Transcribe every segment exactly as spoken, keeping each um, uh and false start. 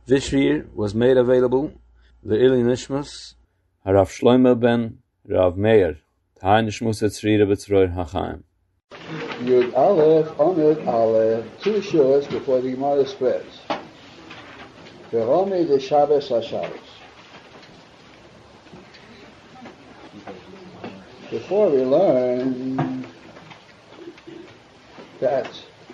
This year was made available the Ili Nishmas Harav Shlomo ben Rav Meir T'hai Nishmus Etzrira B'tzroir HaChaim. Yud Aleph, Amid Aleph, two shuras before the Gemara spreads. V'romi de Shabbos HaShabbos. Before we learn that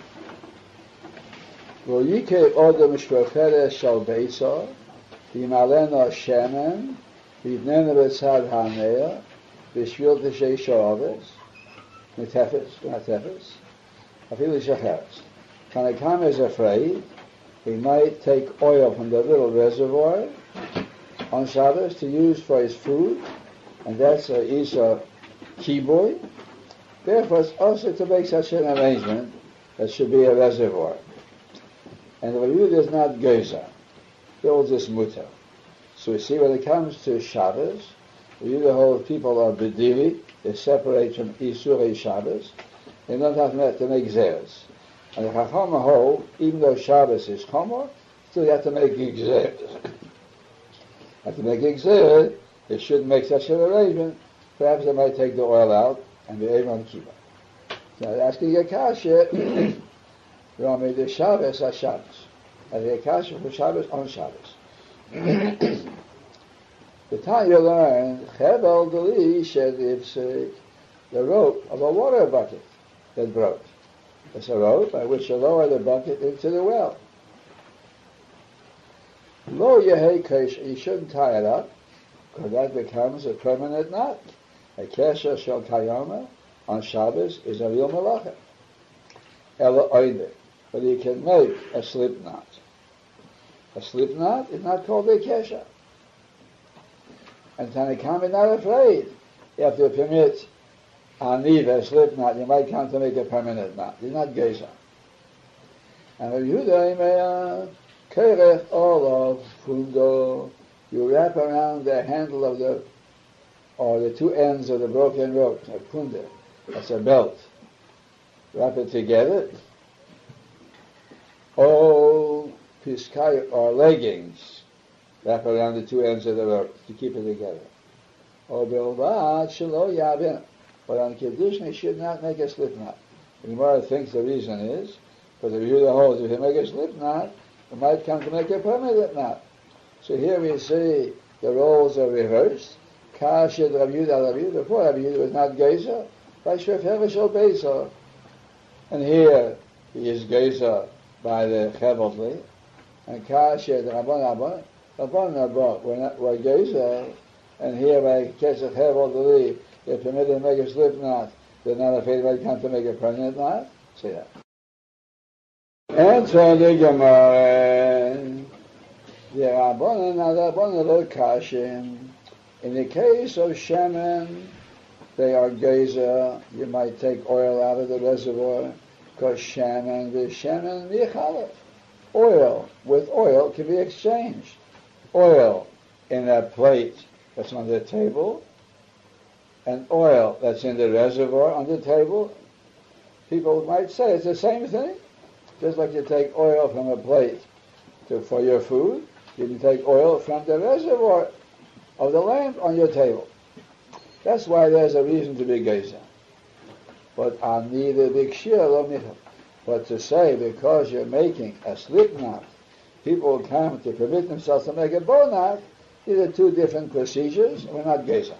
V'yike Odom Shroferes Shal Beisa V'yimalena Shemen V'yidnena B'tzad HaNeah V'shvil T'shei Shabbos Netefes, Netefes, Afilu Shacharis. Tanakam is afraid he might take oil from the little reservoir on Shabbos to use for his food, and that's a Isa kiboy. Therefore, it's also to make such an arrangement that should be a reservoir. And the Yud is not Geza. He holds this mutter. So we see when it comes to Shabbos, the Yud holds people are bedili. They separate from Isurei Shabbos. They don't have to make Zeres. And the Chacham hold, even though Shabbos is Chomer, still you have to make Zeres. have to make Zeres, they shouldn't make such an arrangement. Perhaps they might take the oil out and be able to keep it. Now asking a kasha, Rami the Shabbos are Shabbos. And the kasha for Shabbos on Shabbos. The time you learn, Chebel Deli shed the rope of a water bucket that broke. It's a rope by which you lower the bucket into the well. Lo Yehei Kesh, you shouldn't tie it up, because that becomes a permanent knot. A Kesha Shel Kayama on Shabbos is a real malacha. Ela Oide, but you can make a slip knot. A slip knot is not called a Kesha. And Tanakam is not afraid. You have to permit Aniva, a slip knot. You might come to make a permanent knot. You're not Geza. And if you do, Kerech Olav Fundo, you wrap around the handle of the, or the two ends of the broken rope, a punda, that's a belt. Wrap it together. Oh, Piskai, or leggings. Wrap around the two ends of the rope to keep it together. Or bilvad shelo yavin. But on Kiddush, he should not make a slip knot. The Gemara thinks the reason is, because if you the holds, if you make a slip knot, it might come to make a permanent knot. So here we see the roles are reversed. Kashid Rav Yehuda Rav Yehuda. Before Rav Yehuda was not Geza, by Shrefer Shel Beisa. And here he is Geza by the Cheveltli. And Kashid Rabban Rabban. Rabban Rabban were not were Geza, and here by Kesef Cheveltli, they're permitted to make a slip knot. They're not afraid they come to make a permanent knot. See that. Answer the Gemara. The Rabbanan, now the Rabbanan lo kashim. In the case of Shemen, they are Geza. You might take oil out of the reservoir, because Shemen, the Shemen michalef. Oil with oil can be exchanged. Oil in a plate that's on the table, and oil that's in the reservoir on the table. People might say it's the same thing. Just like you take oil from a plate to, for your food, you can take oil from the reservoir of the lamp on your table. That's why there's a reason to be Geza. But on neither big shir, but to say because you're making a slip knot, people will come to permit themselves to make a bow knot. These are two different procedures, and we're not Geza.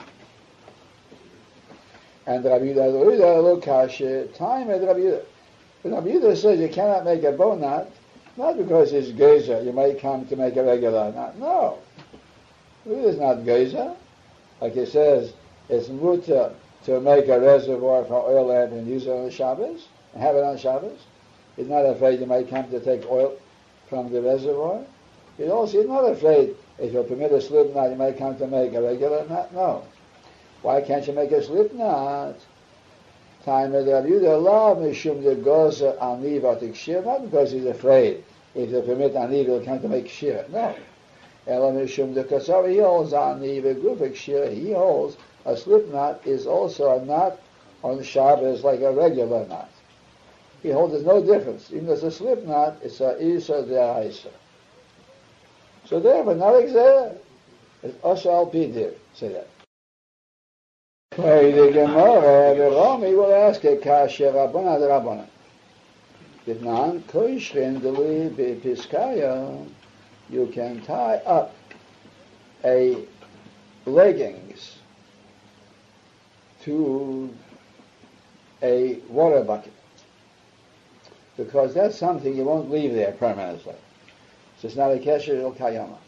And Rabbi Yehuda lo kashe, time at Rabbi Yehuda. Rabbi Yehuda says you cannot make a bow knot, not because it's Geza, you might come to make a regular knot. No. Rabbi Yehuda is not Geza. Like he says, it's mutter to make a reservoir for oil lamp and use it on Shabbos, and have it on Shabbos. He's not afraid you might come to take oil from the reservoir. He's also he's not afraid if you permit a slip knot, you might come to make a regular knot. No. Why can't you make a slip knot? Time of Rabbi Yehuda lav mishum de goza aniv atik shir, not because he's afraid if they permit aniv he'll come to make shir. No. Ela mishum de kasar, he holds aniv a grufik shir, he holds a slip knot is also a knot on Shabbos like a regular knot. He holds there's no difference. Even as a slip knot, it's a isa de aisa. So therefore, not Xer. It's Osher al Pidir. Say that. The Gemara, the Rami will ask a Kasher Rabbana the Rabbana. If non koishrin deli bepiskaya, you can tie up a leggings to a water bucket, because that's something you won't leave there permanently. So it's not a kesher or kayama.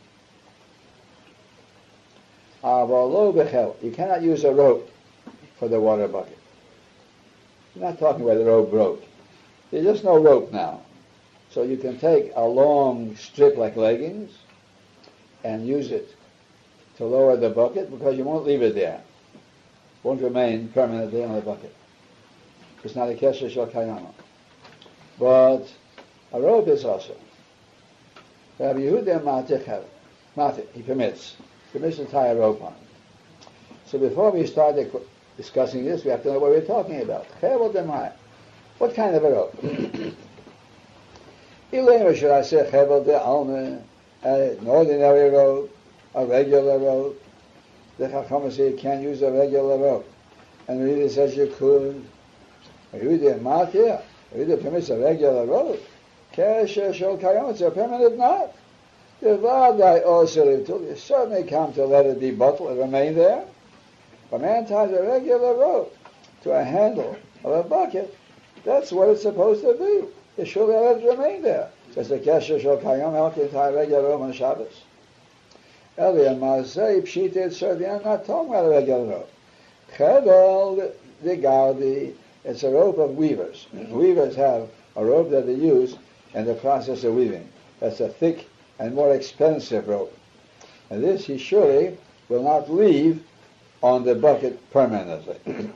Avalo bechel, you cannot use a rope for the water bucket. You're not talking about the rope broke. There's just no rope now. So you can take a long strip like leggings and use it to lower the bucket, because you won't leave it there. It won't remain permanently on the bucket. It's not a kesher shel kayama. But a rope is also. Rabbi Yehuda matich, matich, he permits. He permits to tie a rope on. So before we start discussing this, we have to know what we're talking about. Chevel demai. What kind of a rope? Ilema, should I say chevel de alme, an ordinary rope, a regular rope? The Chacham say you can't use a regular rope. And Rita says you could. Yehuda matich, Yehuda permits a regular rope. Kesher shel kayam, it's a permanent knot. The vadai also you certainly come to let it be bottled and remain there. A man ties a regular rope to a handle of a bucket. That's what it's supposed to be. It should let it remain there. Says the kesher shel kayam, how can you tie a regular rope on Shabbos? Eli and Masei pshita, certainly I'm not talking about a regular rope. Chevel the gardi, it's a rope of weavers. Weavers have a rope that they use in the process of weaving. That's a thick and more expensive rope. And this he surely will not leave on the bucket permanently.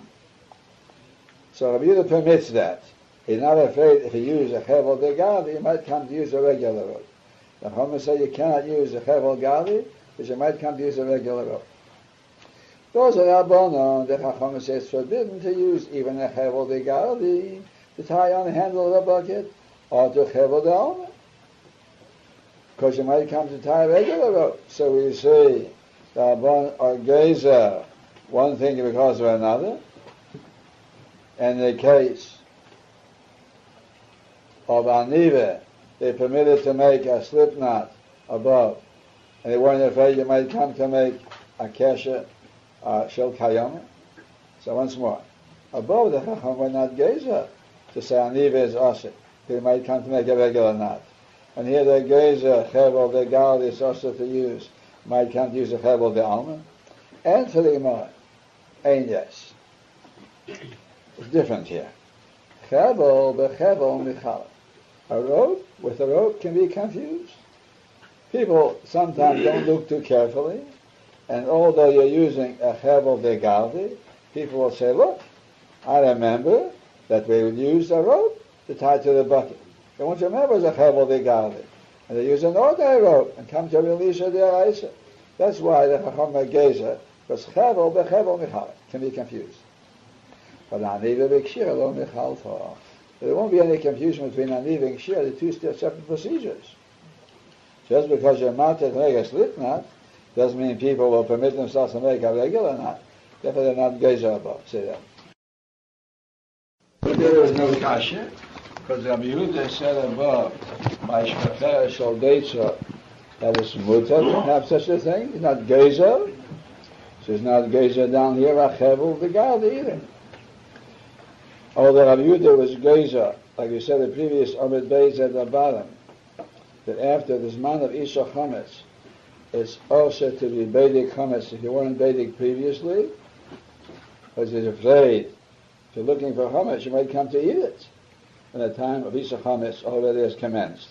So Rabbi Yehuda permits that. He's not afraid if he uses a chevel de gadi, he might come to use a regular rope. The Chachamim say you cannot use a chevel gadi, because you might come to use a regular rope. Those are Rabbanon. The Chachamim say it's forbidden to use even a chevel de gadi to tie on the handle of the bucket, or to chevel de alma, because you might come to tie a regular rope. So we say the Rabbanon are gezer one thing because of another. In the case of Anive, they permitted to make a slip knot above, and they weren't afraid you might come to make a kesher uh, shel kayama. So once more, above the Chacham were not gezer to say Anive is asik. They might come to make a regular knot. And here the gezer chevel the gal is also to use, might come to use a chevel the alma. And for the Gemara, and yes. It's different here. Chevel bechevel michal. A rope with a rope can be confused. People sometimes don't look too carefully, and although you're using a chevel de galdi, people will say, look, I remember that we would use a rope to tie to the bucket. They won't remember it's a chevel de galdi. And they use an ordinary rope and come to a relisha deraisa. That's why the Chacham gezer, because chevel bechevel michal can be confused. But Aniva v'Kshira lo michalta. There won't be any confusion between Aniva and Kshira, the two separate procedures. Just because you're mounted to make a slip knot, doesn't mean people will permit themselves to make a regular knot. Therefore they're not gezer above. Say that. But there is no kasha, because Rabbi Yehuda said above, my shkafer shal deitza, that is mutar to have such a thing. It's not gezer. So it's not gezer down here, achevel the gad either. Although Rabbi Yehuda was gezer, like we said the previous Amid Beis at the bottom, that after this man of Isha Chametz, it's also to be Beidik Chametz if you weren't Beidik previously, because he's afraid if you're looking for Chametz, you might come to eat it. And the time of Isha Chametz already has commenced.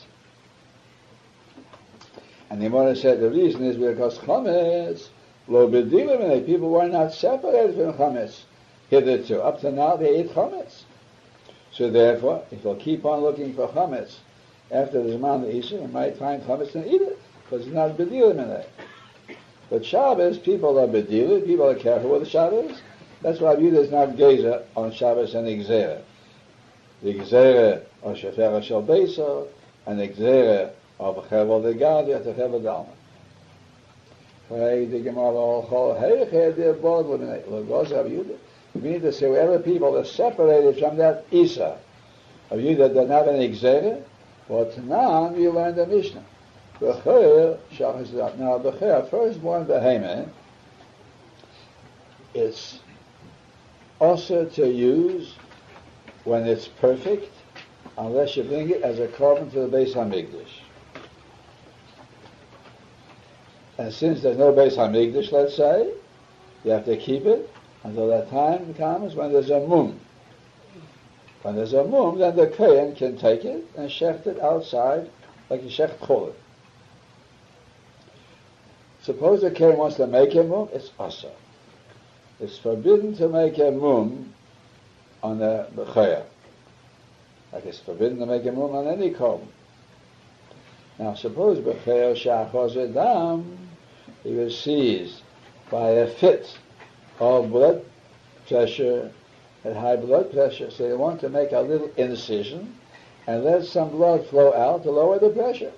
And the Gemara said the reason is because Chametz, lo b'dilim, people were not separated from Chametz hitherto. Up to now they ate Chametz. So therefore, if you'll keep on looking for Chametz after the Zman of Isha, you might find Chametz and eat it, because it's not b'dilim in there. But Shabbos, people are b'dilim, people are careful with the Shabbos. That's why Yehuda is not gezer on Shabbos and Gzera. The Gzera of Shefera Shel Beiso and the Gzera of Chevel de Gad, you have to Chevel Dalma. We need to say wherever people are separated from that Isa, of you that don't have any Gzera, or Tanan, you learn the Mishnah. Now, Bechir, firstborn Behemoth, it's also to use when it's perfect, unless you bring it as a carbon to the Beis HaMikdash. And since there's no Beis HaMikdash, let's say, you have to keep it until that time comes when there's a mum. When there's a mum, then the kohen can take it and shecht it outside, like a shecht cholet. Suppose the kohen wants to make a mum, it's asa. It's forbidden to make a mum on the bechaya. Like it's forbidden to make a mum on any korban. Now suppose bechaya shachos edam, he was seized by a fit of blood pressure, at high blood pressure, so they want to make a little incision and let some blood flow out to lower the pressure.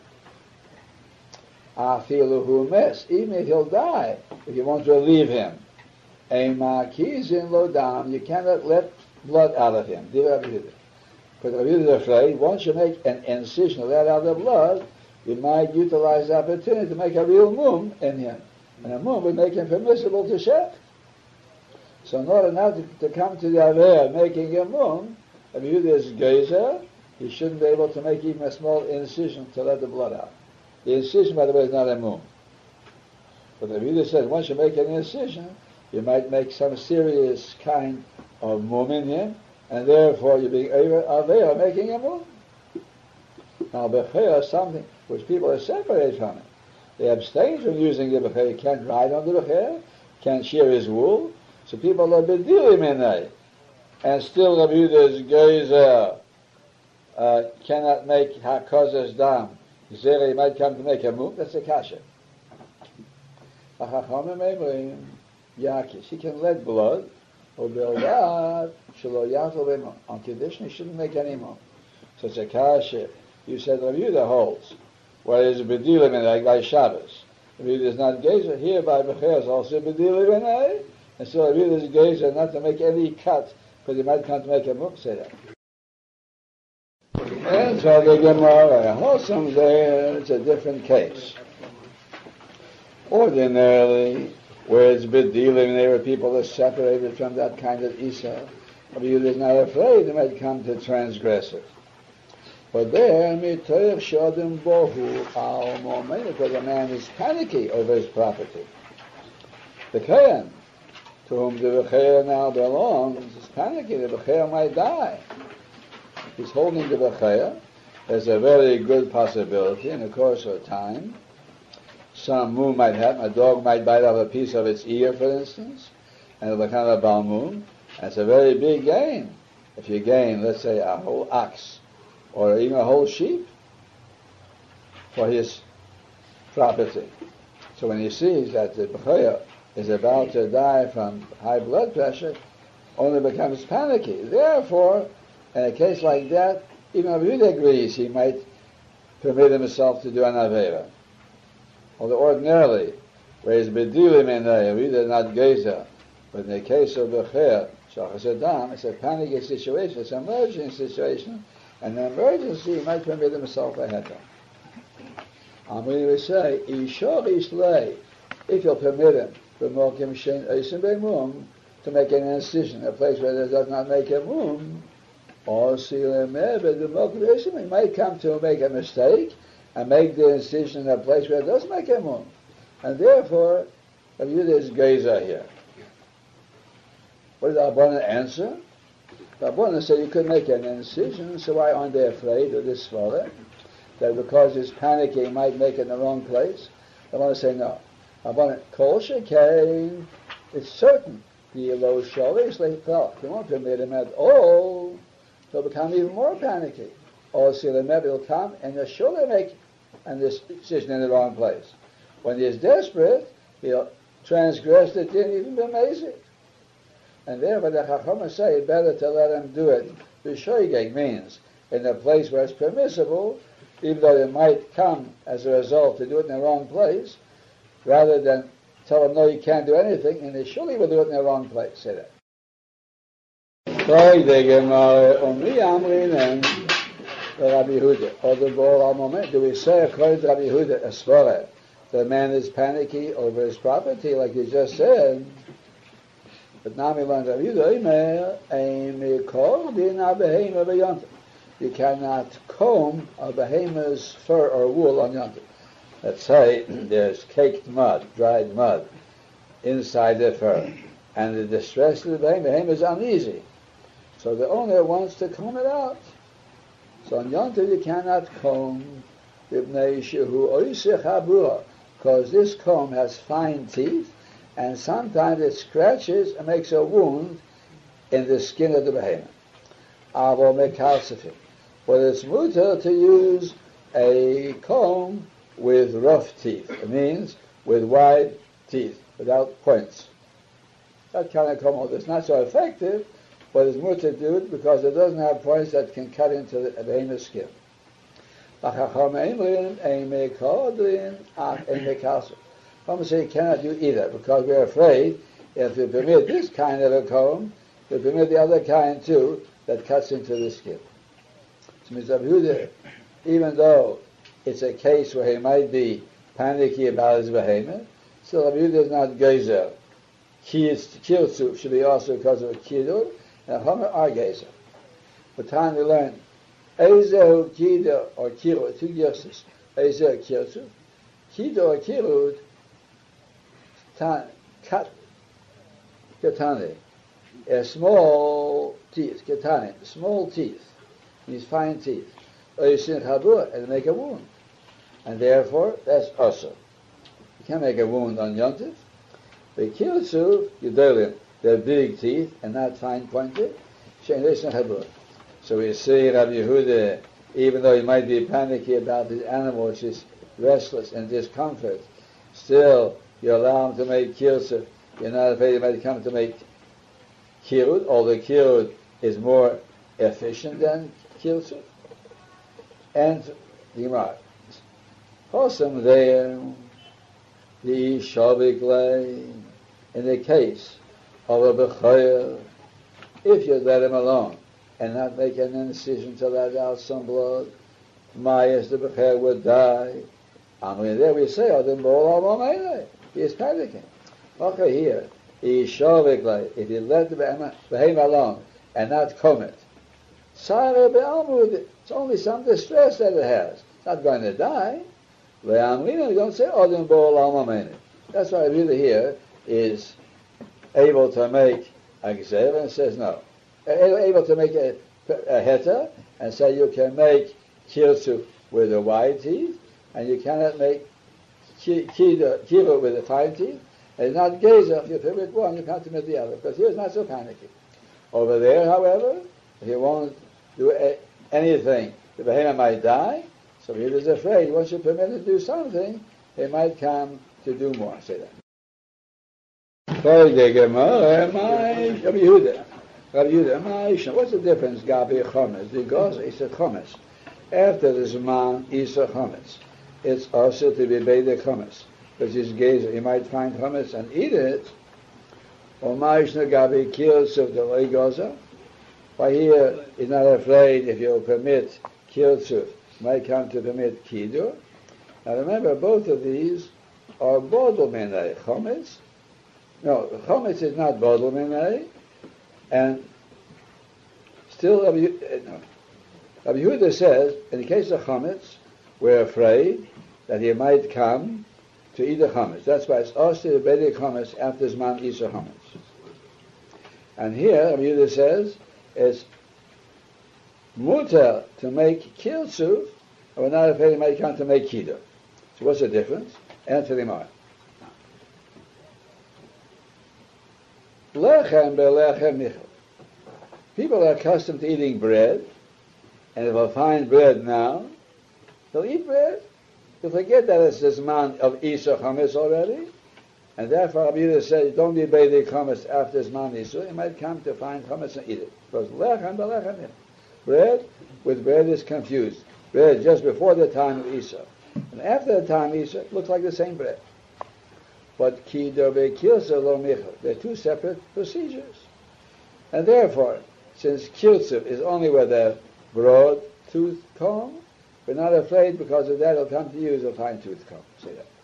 Afilu mes, even if he'll die, if you want to relieve him. Ema kizin lo dam, you cannot let blood out of him. Because Rabbi Yehuda is afraid, once you make an incision to let out the blood, you might utilize the opportunity to make a real mum in him. And a mum would make him permissible to shech. So in order now to, to come to the Avera of making a mum, if you do this geyser, you shouldn't be able to make even a small incision to let the blood out. The incision, by the way, is not a mum. But the Avera says once you make an incision, you might make some serious kind of mum in him, and therefore you're being Avera making a mum. Now, Bechaya is something which people are separated from it. They abstain from using the Bechaya, can't ride on the Bechaya, can't shear his wool. So people are bedilim in it, and still Rabbi Yehuda's geyser uh, cannot make hakozes dam. Zeri might come to make a move. That's a kasha. Yakish, he can let blood, or bildat shelo yatel b'mon. On condition he shouldn't make any more. So it's a kasha. You said Rabbi Yehuda holds. What is bedilim in like by Shabbos? Rabbi Yehuda is not geyser. Here by Bechaya is also bedilim in it. And so I really geyser not to make any cut, because he might come to make a muktzeh. And so the Gemara, wholesome there, it's a different case. Ordinarily, where it's bedealing, there where people are separated from that kind of Isa, Rabbi Yehuda is not afraid they might come to transgress it. But there, mitoich shodim bohu al momen, because a man is panicky over his property. The kohen, to whom the Bechaya now belongs, is panicking. The Bechaya might die. He's holding the Bechaya. There's a very good possibility in the course of time. Some moon might happen. A dog might bite off a piece of its ear, for instance, and it'll become a balmoon. That's a very big gain. If you gain, let's say, a whole ox, or even a whole sheep, for his property. So when he sees that the Bechaya is about to die from high blood pressure, only becomes panicky. Therefore, in a case like that, even if he agrees, he might permit himself to do an Avera. Although ordinarily, where he's bedulim in a reader not geyser, but in the case of Bechaya, Shachas Adam, it's a panicky situation, it's an emergency situation, and an emergency he might permit himself a heter. And when we say, Ishor Ishlei, if you'll permit him, to make an incision, a place where it does not make a mum, or he might come to make a mistake and make the incision in a place where it does make a mum. And therefore, Rabbi Yehuda is geyser here. What did Rabbanan answer? Rabbanan said you could make an incision, so why aren't they afraid of this swallow? That because he's panicking, he might make it in the wrong place? Rabbanan say no. Rabbanan, kol shekain, it's certain. The low sholish, they felt. They won't permit him at all. He'll become even more panicky. Or see the maybe he'll come and he'll surely make and this decision in the wrong place. When he is desperate, he'll transgress the din even b'mezid. And therefore the Chachamim say it's better to let him do it. B'shoigeg means in a place where it's permissible, even though it might come as a result to do it in the wrong place, rather than tell them, no, you can't do anything, and they surely will do it in the wrong place. Say that. Do we say, according to Rabbi Yehuda, a svara, the man is panicky over his property, like you just said? But now we learn Rabbi Yehuda, you cannot comb a behemoth's fur or wool on Yom Tov. Let's say there's caked mud, dried mud, inside the fur, and the distress of the behemoth, the behemoth is uneasy. So the owner wants to comb it out. So on Yom Tov you cannot comb, because this comb has fine teeth, and sometimes it scratches and makes a wound in the skin of the behemoth. But it's mutter to use a comb with rough teeth. It means with wide teeth, without points. That kind of comb is not so effective, but it's mutter to do it because it doesn't have points that can cut into the behemoth's skin. Some say you cannot do either because we're afraid if you permit this kind of a comb, you permit the other kind too that cuts into the skin. So Mister Yehuda, even though it's a case where he might be panicky about his behemoth, still Rabbi Yehuda is not geyser. Kirsuf should be also because of a kidur, and Homer are geyser. But time we learn Ezehu kidur or kirut, two gerses. Ezehu kirsuf, kidur or kirut, cut, ketane, a small teeth, ketane, small teeth, these fine teeth, and make a wound. And therefore, that's also. You can't make a wound on Yom Tov. The Kirtzu, Gedolim, they're big teeth and not fine pointed. So we see Rabbi Yehuda, even though he might be panicky about his animal, which is restless and discomfort, still you allow him to make Kirtzu. You're not afraid he might come to make Kirut, although Kirut is more efficient than Kirtzu. And the Gemara. Awesome there, the Shaviklei, in the case of a Bechayah, if you let him alone and not make an incision to let out some blood, Mayas the Bechayah would die. I mean, there we say, he is panicking. Okay, here, the Shaviklei, if you let the Behemoth alone and not comb it, it's only some distress that it has. It's not going to die. You don't say Odin Bol Almamene. That's why really here is able to make a gzev and says no. Able to make a, a heta and say you can make kirsu with the wide teeth and you cannot make kiva with the fine teeth. And it's not gazer. If you permit one, you can't permit the other. Because here it's not so panicky. Over there, however, if you won't do a, anything, the behemoth might die. So he is afraid once you permit him to do something, he might come to do more. Say that. Rabbi Yehuda. Rabbi Yehuda. What's the difference, Gabi Chometz? Because it's a Chometz. After the Zman is a Chometz. It's also to be Beidei Chometz. Because his gazer, you might find Chometz and eat it. Or Ma'ishna Gabi kills of the Goza. By here, he's not afraid if you permit Kirsuf, might come to permit Kidur. Now remember, both of these are Bodol Menei. Chometz, no, Chometz is not Bodol Menei, and still Rabbi, no. Rabbi Yehuda says, in the case of Chometz, we're afraid that he might come to eat the Chometz. That's why it's also the Bedi Chometz after Zman Isa Chometz. And here, Rabbi Yehuda says, it's mutar to make kirsuf, and we're not afraid he might come to make kidur. So what's the difference? Answer the Gemara. Lechem belechem michel. People are accustomed to eating bread, and if they'll find bread now, they'll eat bread. They'll forget that it's this man of Isa Chometz already, and therefore Rabbi Yehuda says, don't be Beidei Chometz after this man Isa. You might come to find Chometz and eat it. Because lechem belechem michel. Bread with bread is confused. Bread just before the time of Isa. And after the time of Isa, it looks like the same bread. but ki derbe kilsa lo michel. They're two separate procedures. And therefore, since kilsa is only with a broad tooth comb, we're not afraid because of that he'll come to use a fine tooth comb. See that.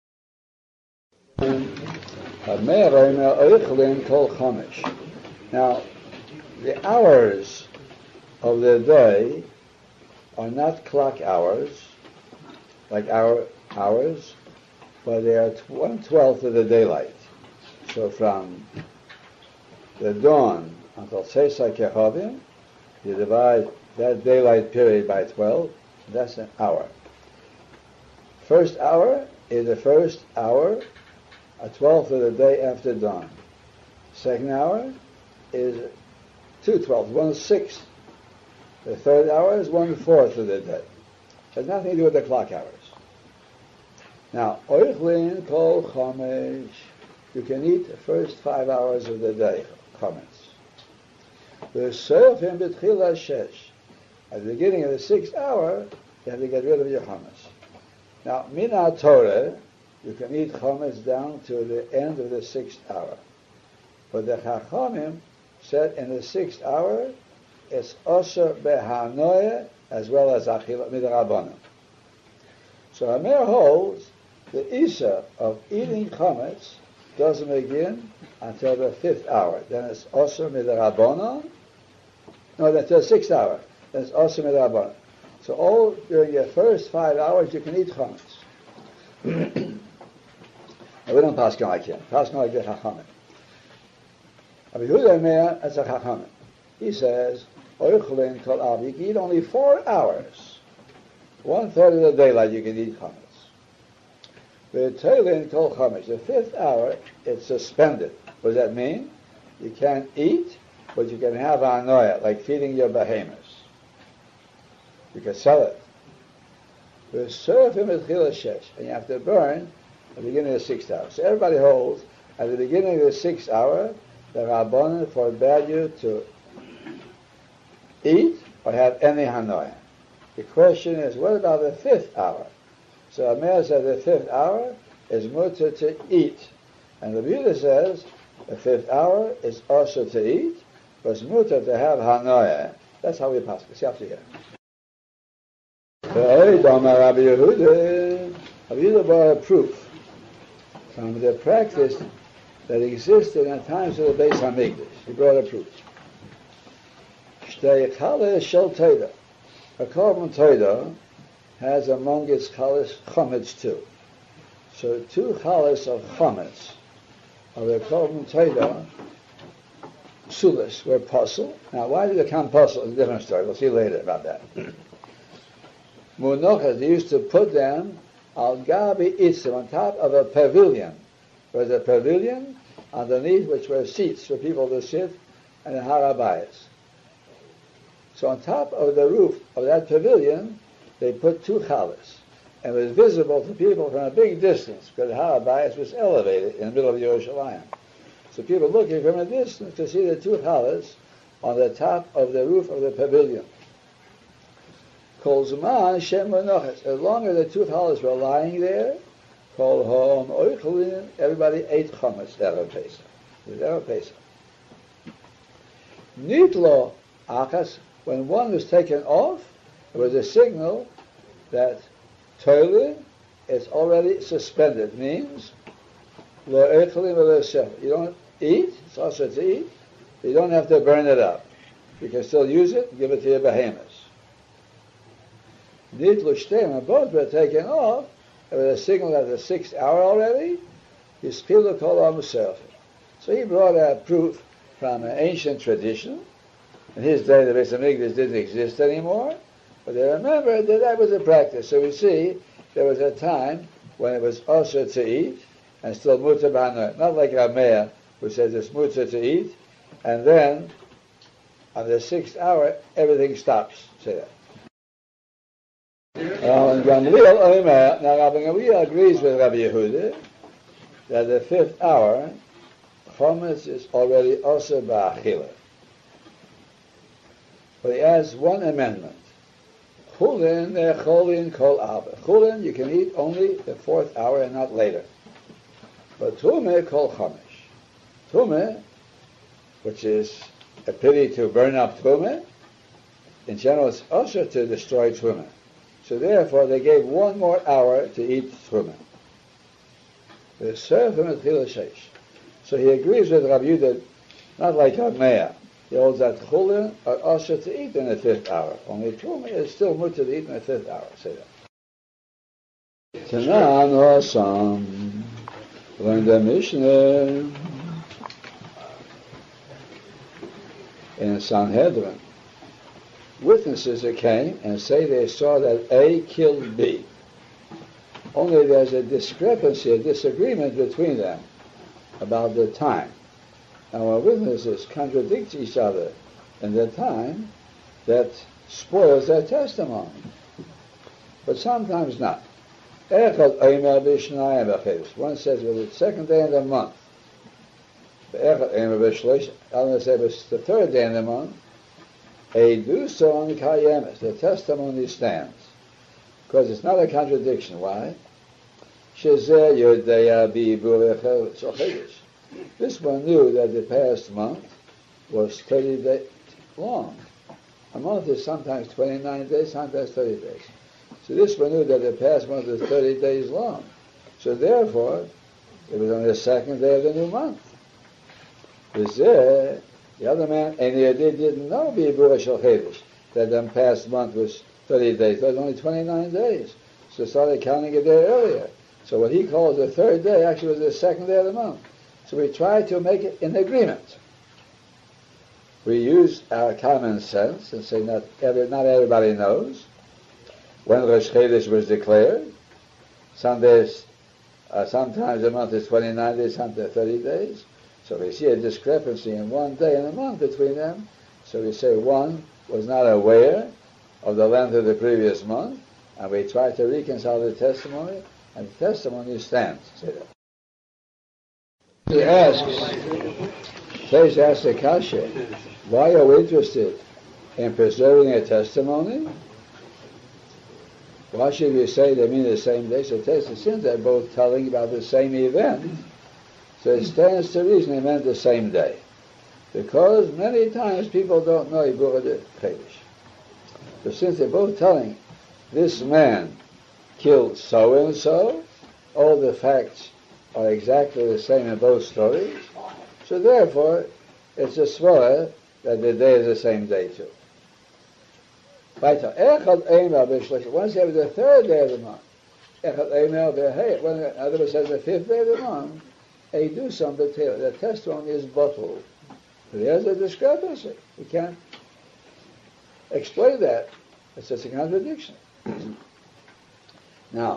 Now, the hours of the day are not clock hours, like our hours, but they are one twelfth of the daylight. So from the dawn until Seisa Kechavim, you divide that daylight period by twelve, that's an hour. First hour is the first hour, a twelfth of the day after dawn. Second hour is two twelfths, one sixth. The third hour is one fourth of the day. It has nothing to do with the clock hours. Now, oichlin kol chomesh, you can eat the first five hours of the day, chometz. V'sofim b'tchila shesh. At the beginning of the sixth hour, you have to get rid of your chometz. Now, min Torah, you can eat chometz down to the end of the sixth hour. But the Chachamim said in the sixth hour, it's osher behanoye as well as achila midrabanan. So Amir holds the isa of eating chometz doesn't begin until the fifth hour. Then it's osher midrabanan. No, that's the sixth hour. Then it's osher midrabanan. So all during your first five hours you can eat chometz. We don't pass on like him. Pass on like the Chachamim. Rabbi Yehuda Meir as a Chachamim. He says, Oichlin kol av, you can eat only four hours. One third of the daylight you can eat chometz. V'teilin kol chometz, the fifth hour, it's suspended. What does that mean? You can't eat, but you can have anoya, like feeding your behemoths. You can sell it. V'serfim etchila shesh, and you have to burn at the beginning of the sixth hour. So everybody holds, at the beginning of the sixth hour, the Rabbanan forbade you to eat or have any hanoya. The question is, what about the fifth hour? So Amir said the fifth hour is mutter to eat. And the Yehuda says the fifth hour is also to eat, but it's mutter to have hanoya. That's how we pass it. See after here. Rabbi Yehuda, Rabbi Yehuda brought a proof from the practice that existed in times of the Beis Hamikdash. He brought a proof. Shtei chaleh shel toida. A korban toida has among its chales chometz too. So two chales of chometz of the korban toida, sulas, were puzzle. Now, why did it become puzzle? It's a different story. We'll see later about that. Munochas, they used to put them al gabi itzim, on top of a pavilion. There was a pavilion underneath which were seats for people to sit and a Har HaBayis. So on top of the roof of that pavilion, they put two challahs. And it was visible to people from a big distance because the Har HaBayis was elevated in the middle of Yerushalayim. So people looking from a distance to see the two challahs on the top of the roof of the pavilion. Kol Zman Shem Menoches. As long as the two challahs were lying there, Kol Hom Oichlin, everybody ate chometz Erev Pesach. It was Erev Pesach. Nitlo Achas, when one was taken off, it was a signal that Toilin is already suspended. Means Lo Oichlin V'Lo Sefer. You don't eat, it's also to eat, but you don't have to burn it up. You can still use it and give it to your behemoths. Nitlo Shtem, when both were taken off, there was a signal at the sixth hour already. Yispilu kol ha'musafir. So he brought a proof from an ancient tradition. In his day, the Beis Hamikdash didn't exist anymore, but they remembered that that was a practice. So we see there was a time when it was also to eat and still mutar b'hanoah. Not like Rameya, who says it's mutar to eat, and then on the sixth hour everything stops. Say that. Uh, and Gamliel, now Rabbi Gamliel agrees with Rabbi Yehuda that the fifth hour, chometz is already also ba'achila. But he adds one amendment. Chulin echolin kol arba. Chulin you can eat only the fourth hour and not later. But Tumah kol Chamesh. Tumah, which is a pity to burn up Tumah, in general it's usher to destroy Tumah. So therefore they gave one more hour to eat Tumah. So he agrees with Rabbi Yehuda, not like Rameya. He holds that Chulin are usher to eat in the fifth hour. Only Tumah is still mutter to eat in the fifth hour. Say that. Tanan Osam. Learn the Mishnah in Sanhedrin. Witnesses that came and say they saw that A killed B. Only there's a discrepancy, a disagreement between them about the time. Now when witnesses contradict each other in the time, that spoils their testimony. But sometimes not. One says it was the second day of the month. Others say it was the third day of the month. The testimony stands. Because it's not a contradiction. Why? This one knew that the past month was thirty days long. A month is sometimes twenty-nine days, sometimes thirty days. So this one knew that the past month was thirty days long. So therefore, it was on the second day of the new month. The other man, and they didn't know that the past month was thirty days. It was only twenty-nine days. So started counting a day earlier. So what he calls the third day actually was the second day of the month. So we tried to make it in agreement. We used our common sense and say not every, not everybody knows when Rosh Chodesh was declared. Some days, uh, sometimes a month is twenty-nine days, sometimes thirty days. So we see a discrepancy in one day and a month between them. So we say one was not aware of the length of the previous month, and we try to reconcile the testimony, and the testimony stands. Say that. He asks, Taish asks the Kasha, why are we interested in preserving a testimony? Why should we say they mean the same day? So Taish, since they're both telling about the same event, so it stands to reason they meant the same day. Because many times people don't know Ibur de Chodesh. But since they're both telling, this man killed so-and-so, all the facts are exactly the same in both stories, so therefore it's a svara that the day is the same day too. Once you have the third day of the month, when the other says the fifth day of the month, they do something to the testimony is bottled. There's a discrepancy. We can't explain that. It's just a contradiction. Now,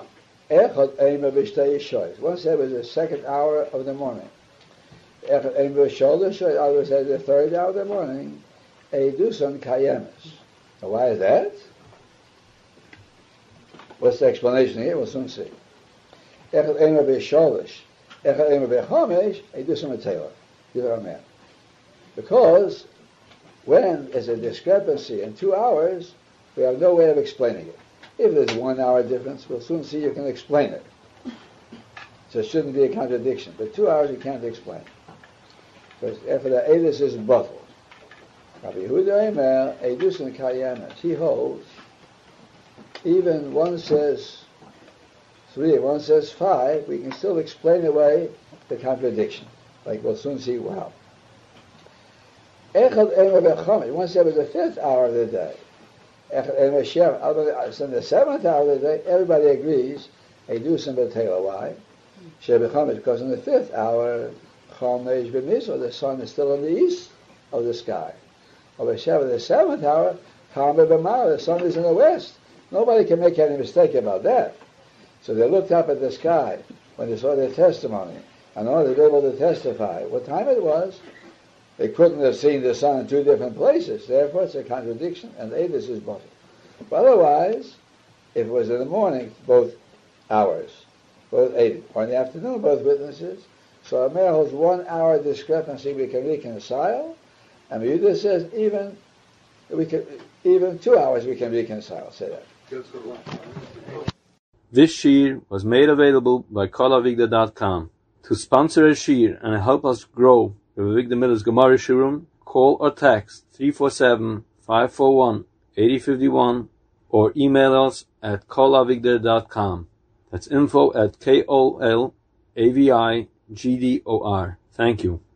once there was the second hour of the morning, others say the third hour of the morning, Eiduson Kayemis. Now, why is that? What's the explanation here? We'll soon see. Because when there's a discrepancy in two hours, we have no way of explaining it. If there's one hour difference, we'll soon see you can explain it. So it shouldn't be a contradiction. But two hours you can't explain. Because after the Eidus is bottled. Rabbi Yehuda Eimer, Eidus and Kayemes, he holds, even one says three, one says five, we can still explain away the contradiction. Like we'll soon see how. Echad Eimer Bechomit, one said it was the fifth hour of the day. Echad Eimer Shem, so in the seventh hour of the day, everybody agrees, Eidus and Betela. Why? Shem Bechomit, because in the fifth hour, Chomesh B'Mizor, the sun is still in the east of the sky. Over Shem, in the seventh hour, Chomesh B'Mar, the sun is in the west. Nobody can make any mistake about that. So they looked up at the sky when they saw their testimony, and all they were able to testify what time it was. They couldn't have seen the sun in two different places. Therefore, it's a contradiction, and the Eidus is bottled. But otherwise, if it was in the morning, both hours, both eight, or in the afternoon, both witnesses. So a mayor holds one hour discrepancy we can reconcile, and Yehuda says even we can, even two hours we can reconcile. Say that. This shear was made available by kol avigdor dot com. To sponsor a shir and help us grow the Avigdor Miller's Gemara Shiurim, call or text three four seven, five four one, eight zero five one or email us at kol avigdor dot com. That's info at K O L A V I G D O R. Thank you.